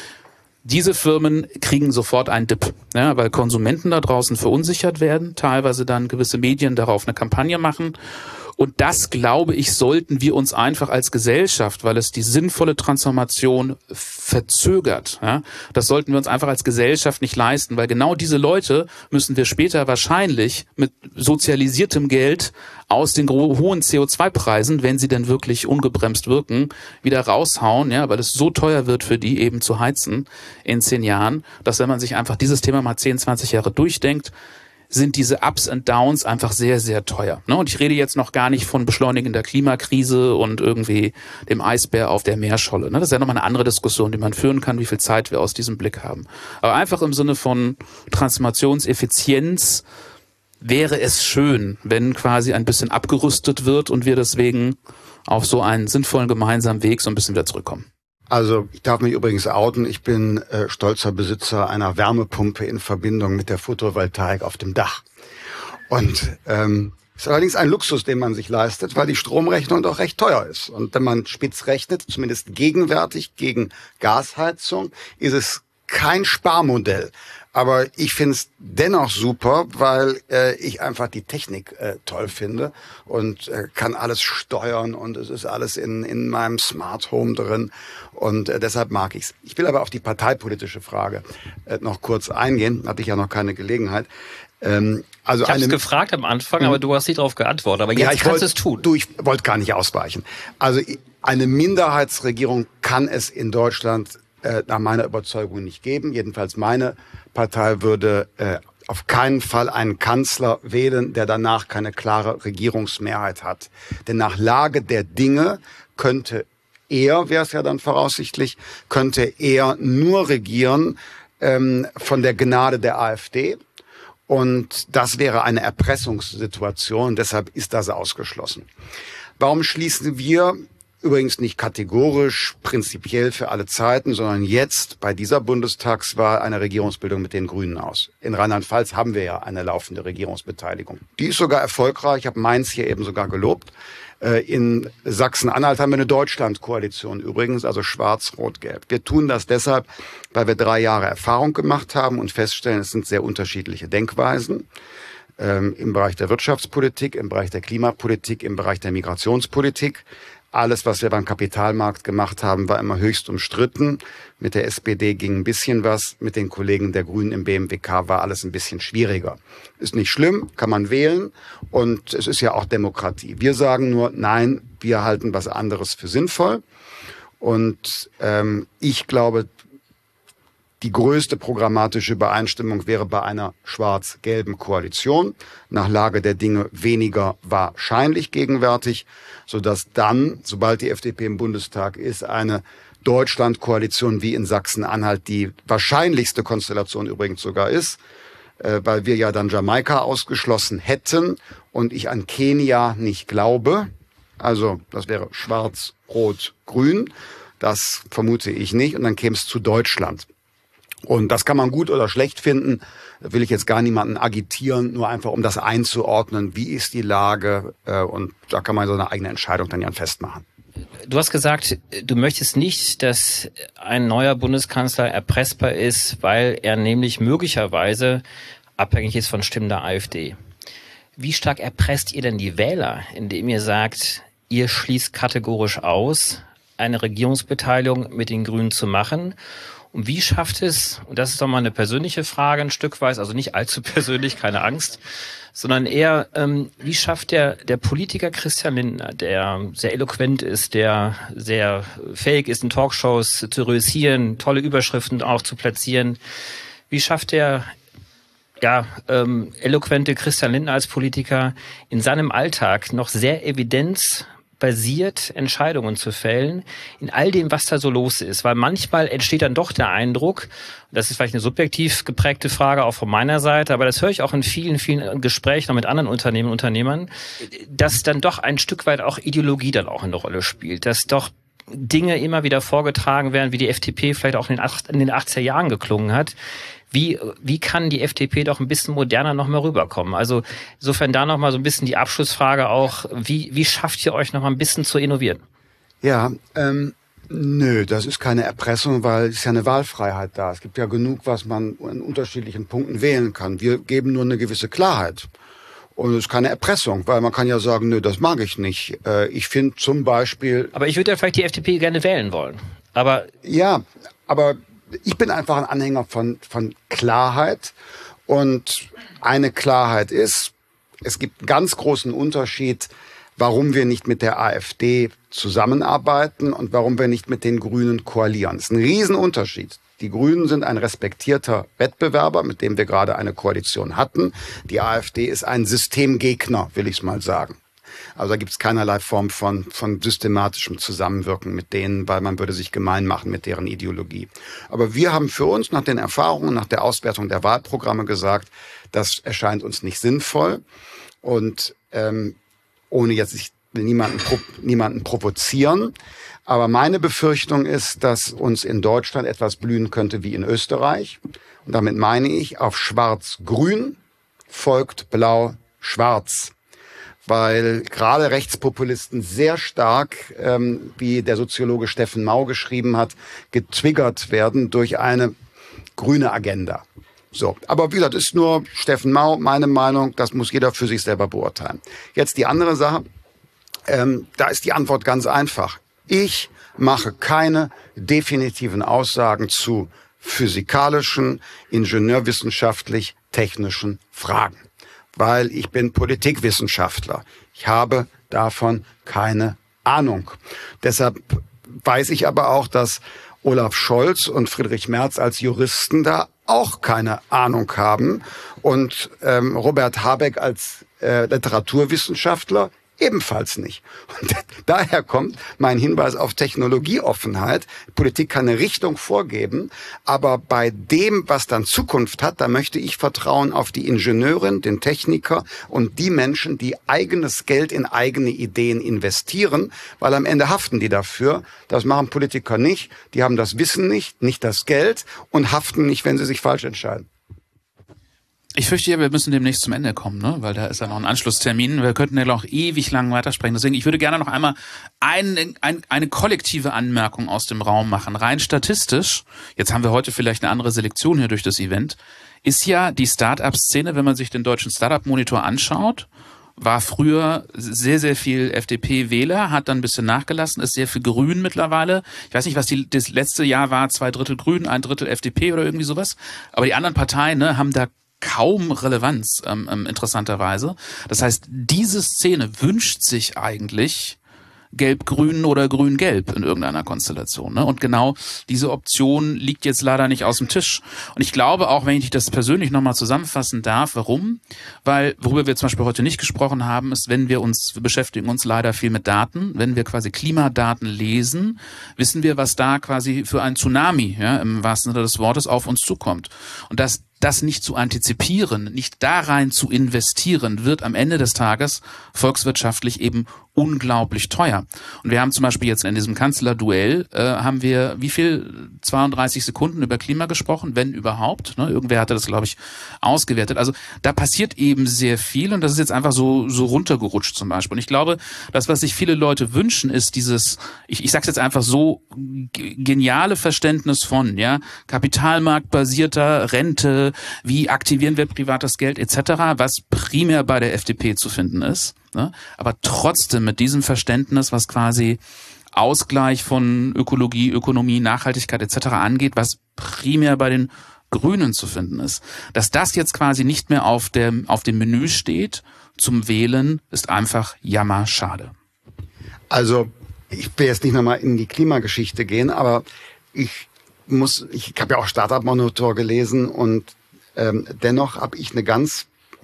Diese Firmen kriegen sofort einen Dip, ja, weil Konsumenten da draußen verunsichert werden, teilweise dann gewisse Medien darauf eine Kampagne machen. Und das, glaube ich, sollten wir uns einfach als Gesellschaft, weil es die sinnvolle Transformation verzögert, ja, das sollten wir uns einfach als Gesellschaft nicht leisten, weil genau diese Leute müssen wir später wahrscheinlich mit sozialisiertem Geld aus den hohen C O zwei Preisen, wenn sie denn wirklich ungebremst wirken, wieder raushauen, ja, weil es so teuer wird für die eben zu heizen in zehn Jahren, dass wenn man sich einfach dieses Thema mal zehn, zwanzig Jahre durchdenkt, sind diese Ups and Downs einfach sehr, sehr teuer. Und ich rede jetzt noch gar nicht von beschleunigender Klimakrise und irgendwie dem Eisbär auf der Meerscholle. Das ist ja nochmal eine andere Diskussion, die man führen kann, wie viel Zeit wir aus diesem Blick haben. Aber einfach im Sinne von Transformationseffizienz wäre es schön, wenn quasi ein bisschen abgerüstet wird und wir deswegen auf so einen sinnvollen gemeinsamen Weg so ein bisschen wieder zurückkommen. Also ich darf mich übrigens outen, ich bin äh, stolzer Besitzer einer Wärmepumpe in Verbindung mit der Photovoltaik auf dem Dach. Und ähm, ist allerdings ein Luxus, den man sich leistet, weil die Stromrechnung doch recht teuer ist. Und wenn man spitz rechnet, zumindest gegenwärtig gegen Gasheizung, ist es kein Sparmodell. Aber ich finde es dennoch super, weil äh, ich einfach die Technik äh, toll finde und äh, kann alles steuern und es ist alles in in meinem Smart Home drin und äh, deshalb mag ich's. Ich will aber auf die parteipolitische Frage äh, noch kurz eingehen, hatte ich ja noch keine Gelegenheit. Ähm, also ich habe es gefragt am Anfang, aber du hast nicht darauf geantwortet. Aber jetzt ja, ich kannst wollt, du es tun. Du, ich wollte gar nicht ausweichen. Also eine Minderheitsregierung kann es in Deutschland äh, nach meiner Überzeugung nicht geben. Jedenfalls meine Partei würde äh, auf keinen Fall einen Kanzler wählen, der danach keine klare Regierungsmehrheit hat. Denn nach Lage der Dinge könnte er, wäre es ja dann voraussichtlich, könnte er nur regieren ähm, von der Gnade der AfD. Und das wäre eine Erpressungssituation, deshalb ist das ausgeschlossen. Warum schließen wir, übrigens nicht kategorisch, prinzipiell für alle Zeiten, sondern jetzt bei dieser Bundestagswahl eine Regierungsbildung mit den Grünen aus? In Rheinland-Pfalz haben wir ja eine laufende Regierungsbeteiligung. Die ist sogar erfolgreich, ich habe Mainz hier eben sogar gelobt. In Sachsen-Anhalt haben wir eine Deutschland-Koalition übrigens, also schwarz-rot-gelb. Wir tun das deshalb, weil wir drei Jahre Erfahrung gemacht haben und feststellen, es sind sehr unterschiedliche Denkweisen ähm, im Bereich der Wirtschaftspolitik, im Bereich der Klimapolitik, im Bereich der Migrationspolitik. Alles, was wir beim Kapitalmarkt gemacht haben, war immer höchst umstritten. Mit der S P D ging ein bisschen was. Mit den Kollegen der Grünen im B M W K war alles ein bisschen schwieriger. Ist nicht schlimm, kann man wählen. Und es ist ja auch Demokratie. Wir sagen nur, nein, wir halten was anderes für sinnvoll. Und ähm, ich glaube, die größte programmatische Übereinstimmung wäre bei einer schwarz-gelben Koalition. Nach Lage der Dinge weniger wahrscheinlich gegenwärtig, sodass dann, sobald die F D P im Bundestag ist, eine Deutschland-Koalition wie in Sachsen-Anhalt die wahrscheinlichste Konstellation übrigens sogar ist, äh, weil wir ja dann Jamaika ausgeschlossen hätten und ich an Kenia nicht glaube. Also das wäre schwarz-rot-grün. Das vermute ich nicht. Und dann käme es zu Deutschland. Und das kann man gut oder schlecht finden. Da will ich jetzt gar niemanden agitieren, nur einfach um das einzuordnen. Wie ist die Lage? Und da kann man so eine eigene Entscheidung dann ja festmachen. Du hast gesagt, du möchtest nicht, dass ein neuer Bundeskanzler erpressbar ist, weil er nämlich möglicherweise abhängig ist von Stimmen der AfD. Wie stark erpresst ihr denn die Wähler, indem ihr sagt, ihr schließt kategorisch aus, eine Regierungsbeteiligung mit den Grünen zu machen? Und wie schafft es, und das ist doch mal eine persönliche Frage ein Stück weit, also nicht allzu persönlich, keine Angst, sondern eher, ähm, wie schafft der, der Politiker Christian Lindner, der sehr eloquent ist, der sehr fähig ist, in Talkshows zu reüssieren, tolle Überschriften auch zu platzieren, wie schafft der ja, ähm, eloquente Christian Lindner als Politiker in seinem Alltag noch sehr evidenz basiert Entscheidungen zu fällen in all dem, was da so los ist. Weil manchmal entsteht dann doch der Eindruck, das ist vielleicht eine subjektiv geprägte Frage auch von meiner Seite, aber das höre ich auch in vielen, vielen Gesprächen mit anderen Unternehmen und Unternehmern, dass dann doch ein Stück weit auch Ideologie dann auch eine Rolle spielt, dass doch Dinge immer wieder vorgetragen werden, wie die F D P vielleicht auch in den, acht, in den achtziger Jahren geklungen hat. Wie, wie kann die F D P doch ein bisschen moderner noch mal rüberkommen? Also insofern da noch mal so ein bisschen die Abschlussfrage auch, wie, wie schafft ihr euch noch mal ein bisschen zu innovieren? Ja, ähm, nö, das ist keine Erpressung, weil es ist ja eine Wahlfreiheit da. Es gibt ja genug, was man in unterschiedlichen Punkten wählen kann. Wir geben nur eine gewisse Klarheit. Und es ist keine Erpressung, weil man kann ja sagen, nö, das mag ich nicht. Äh, ich finde zum Beispiel... Aber ich würde ja vielleicht die F D P gerne wählen wollen. Aber ja, aber... Ich bin einfach ein Anhänger von, von Klarheit. Und eine Klarheit ist, es gibt einen ganz großen Unterschied, warum wir nicht mit der AfD zusammenarbeiten und warum wir nicht mit den Grünen koalieren. Das ist ein Riesenunterschied. Die Grünen sind ein respektierter Wettbewerber, mit dem wir gerade eine Koalition hatten. Die AfD ist ein Systemgegner, will ich mal sagen. Also da gibt es keinerlei Form von, von systematischem Zusammenwirken mit denen, weil man würde sich gemein machen mit deren Ideologie. Aber wir haben für uns nach den Erfahrungen, nach der Auswertung der Wahlprogramme gesagt, das erscheint uns nicht sinnvoll. Und ähm, ohne jetzt, ich will niemanden, niemanden provozieren, aber meine Befürchtung ist, dass uns in Deutschland etwas blühen könnte wie in Österreich. Und damit meine ich, auf Schwarz-Grün folgt Blau-Schwarz. Weil gerade Rechtspopulisten sehr stark, ähm, wie der Soziologe Steffen Mau geschrieben hat, getriggert werden durch eine grüne Agenda. So, aber wie gesagt, ist nur Steffen Mau, meine Meinung, das muss jeder für sich selber beurteilen. Jetzt die andere Sache, ähm, da ist die Antwort ganz einfach. Ich mache keine definitiven Aussagen zu physikalischen, ingenieurwissenschaftlich technischen Fragen, weil ich bin Politikwissenschaftler. Ich habe davon keine Ahnung. Deshalb weiß ich aber auch, dass Olaf Scholz und Friedrich Merz als Juristen da auch keine Ahnung haben und ähm, Robert Habeck als äh, Literaturwissenschaftler ebenfalls nicht. Und daher kommt mein Hinweis auf Technologieoffenheit. Politik kann eine Richtung vorgeben, aber bei dem, was dann Zukunft hat, da möchte ich vertrauen auf die Ingenieurin, den Techniker und die Menschen, die eigenes Geld in eigene Ideen investieren, weil am Ende haften die dafür. Das machen Politiker nicht. Die haben das Wissen nicht, nicht das Geld und haften nicht, wenn sie sich falsch entscheiden. Ich fürchte ja, wir müssen demnächst zum Ende kommen, ne? Weil da ist ja noch ein Anschlusstermin. Wir könnten ja noch ewig lang weitersprechen. Deswegen, ich würde gerne noch einmal ein, ein, eine kollektive Anmerkung aus dem Raum machen. Rein statistisch, jetzt haben wir heute vielleicht eine andere Selektion hier durch das Event, ist ja die Start-up-Szene, wenn man sich den deutschen Start-up-Monitor anschaut, war früher sehr, sehr viel F D P-Wähler, hat dann ein bisschen nachgelassen, ist sehr viel Grün mittlerweile. Ich weiß nicht, was die, das letzte Jahr war, zwei Drittel Grün, ein Drittel F D P oder irgendwie sowas. Aber die anderen Parteien, ne, haben da kaum Relevanz, ähm, ähm, interessanterweise. Das heißt, diese Szene wünscht sich eigentlich Gelb-Grün oder Grün-Gelb in irgendeiner Konstellation, ne? Und genau diese Option liegt jetzt leider nicht aus dem Tisch. Und ich glaube auch, wenn ich das persönlich nochmal zusammenfassen darf, warum? Weil, worüber wir zum Beispiel heute nicht gesprochen haben, ist, wenn wir uns, wir beschäftigen uns leider viel mit Daten, wenn wir quasi Klimadaten lesen, wissen wir, was da quasi für ein Tsunami, ja, im wahrsten Sinne des Wortes, auf uns zukommt. Und das Das nicht zu antizipieren, nicht da rein zu investieren, wird am Ende des Tages volkswirtschaftlich eben unglaublich teuer. Und wir haben zum Beispiel jetzt in diesem Kanzlerduell, äh, haben wir wie viel, zweiunddreißig Sekunden über Klima gesprochen, wenn überhaupt. Ne? Irgendwer hatte das, glaube ich, ausgewertet. Also da passiert eben sehr viel und das ist jetzt einfach so so runtergerutscht zum Beispiel. Und ich glaube, das, was sich viele Leute wünschen, ist dieses, ich, ich sage es jetzt einfach so, g- geniale Verständnis von, ja, kapitalmarktbasierter Rente, wie aktivieren wir privates Geld et cetera, was primär bei der F D P zu finden ist, ne? Aber trotzdem mit diesem Verständnis, was quasi Ausgleich von Ökologie, Ökonomie, Nachhaltigkeit et cetera angeht, was primär bei den Grünen zu finden ist. Dass das jetzt quasi nicht mehr auf dem, auf dem Menü steht zum Wählen, ist einfach jammerschade. Also ich will jetzt nicht nochmal in die Klimageschichte gehen, aber ich muss, ich habe ja auch Startup-Monitor gelesen und ähm, dennoch habe ich eine ganz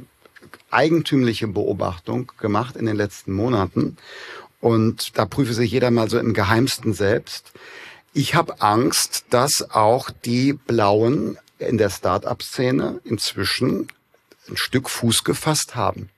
eigentümliche Beobachtung gemacht in den letzten Monaten und da prüfe sich jeder mal so im Geheimsten selbst. Ich habe Angst, dass auch die Blauen in der Startup-Szene inzwischen ein Stück Fuß gefasst haben.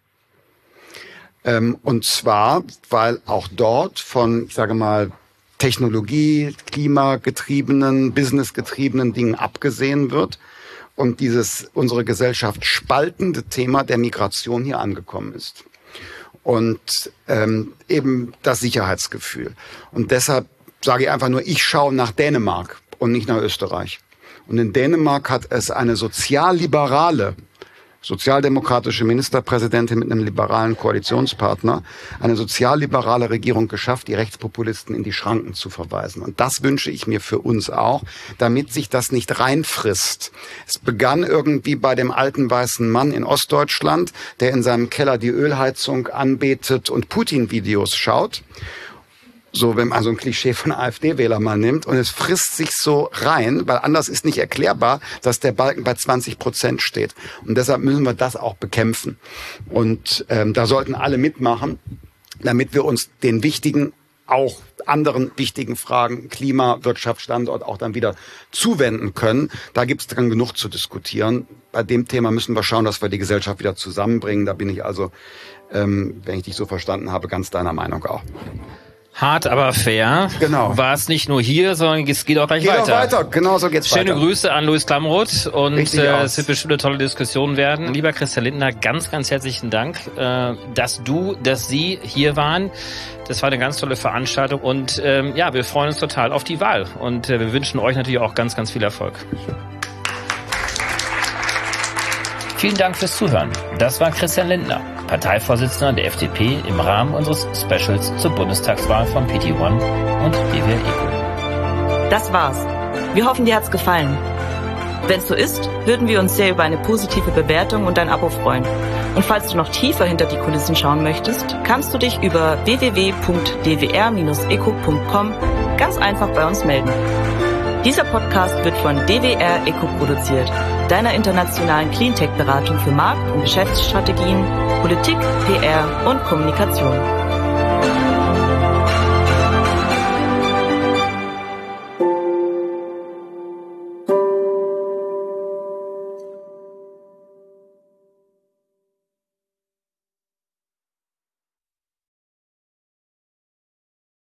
Ähm, und zwar, weil auch dort von, ich sage mal, Technologie, klimagetriebenen, businessgetriebenen Dingen abgesehen wird und dieses unsere Gesellschaft spaltende Thema der Migration hier angekommen ist. Und ähm, eben das Sicherheitsgefühl. Und deshalb sage ich einfach nur, ich schaue nach Dänemark und nicht nach Österreich. Und in Dänemark hat es eine sozialliberale, sozialdemokratische Ministerpräsidentin mit einem liberalen Koalitionspartner, eine sozialliberale Regierung geschafft, die Rechtspopulisten in die Schranken zu verweisen. Und das wünsche ich mir für uns auch, damit sich das nicht reinfrisst. Es begann irgendwie bei dem alten weißen Mann in Ostdeutschland, der in seinem Keller die Ölheizung anbetet und Putin-Videos schaut. So, wenn man so ein Klischee von AfD-Wähler mal nimmt und es frisst sich so rein, weil anders ist nicht erklärbar, dass der Balken bei zwanzig Prozent steht. Und deshalb müssen wir das auch bekämpfen. Und ähm, da sollten alle mitmachen, damit wir uns den wichtigen, auch anderen wichtigen Fragen, Klima, Wirtschaft, Standort auch dann wieder zuwenden können. Da gibt es dann genug zu diskutieren. Bei dem Thema müssen wir schauen, dass wir die Gesellschaft wieder zusammenbringen. Da bin ich also, ähm, wenn ich dich so verstanden habe, ganz deiner Meinung auch. Hart, aber fair. Genau. War es nicht nur hier, sondern es geht auch gleich geht weiter. Geht auch weiter, genau so geht's Schöne weiter. Grüße an Louis Klamroth und äh, es wird bestimmt eine tolle Diskussion werden. Lieber Christian Lindner, ganz, ganz herzlichen Dank, äh, dass du, dass Sie hier waren. Das war eine ganz tolle Veranstaltung und ähm, ja, wir freuen uns total auf die Wahl und äh, wir wünschen euch natürlich auch ganz, ganz viel Erfolg. Vielen Dank fürs Zuhören. Das war Christian Lindner, Parteivorsitzender der F D P im Rahmen unseres Specials zur Bundestagswahl von P T One und D W R E C O. Das war's. Wir hoffen, dir hat's gefallen. Wenn es so ist, würden wir uns sehr über eine positive Bewertung und ein Abo freuen. Und falls du noch tiefer hinter die Kulissen schauen möchtest, kannst du dich über w w w punkt d w r Bindestrich eco punkt com ganz einfach bei uns melden. Dieser Podcast wird von D W R Eco produziert, deiner internationalen Cleantech-Beratung für Markt- und Geschäftsstrategien, Politik, P R und Kommunikation.